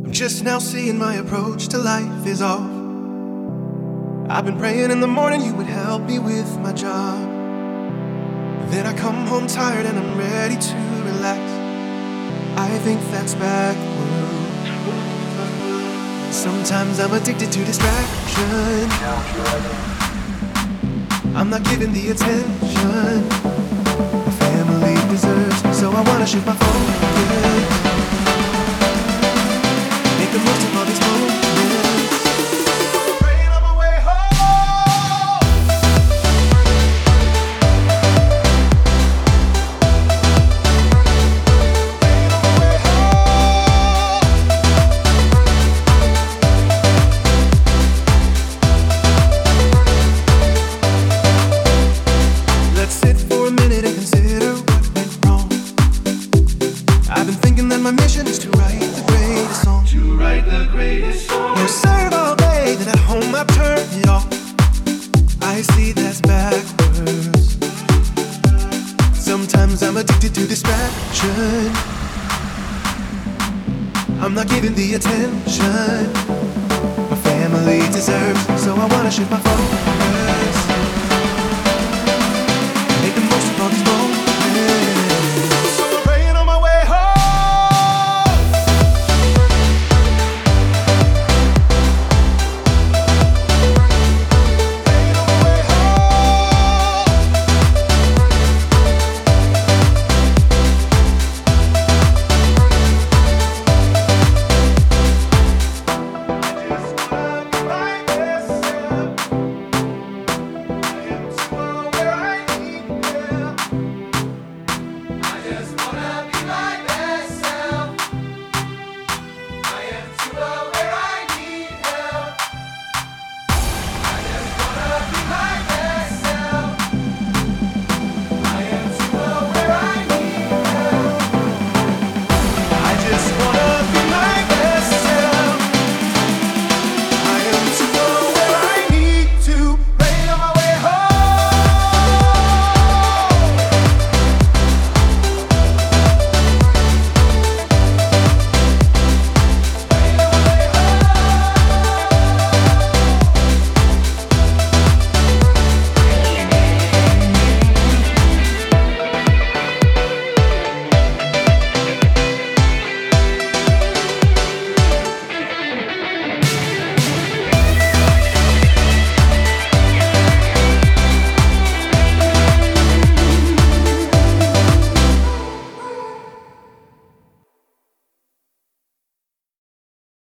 I'm just now seeing my approach to life is off. I've been praying in the morning you would help me with my job. Then I come home tired and I'm ready to relax. I think that's backwards. Sometimes I'm addicted to distraction. I'm not giving the attention my family deserves, so I wanna shift my focus, make the most of all these moments. Praying on my way home. Praying on my way home. Let's sit for a minute and consider what went wrong. I've been thinking that my mission is to write the greatest song. To write the greatest song. You serve all day, then at home I turn it off. I see that's backwards. Sometimes I'm addicted to distraction. I'm not giving the attention my family deserves, so I wanna shift my focus,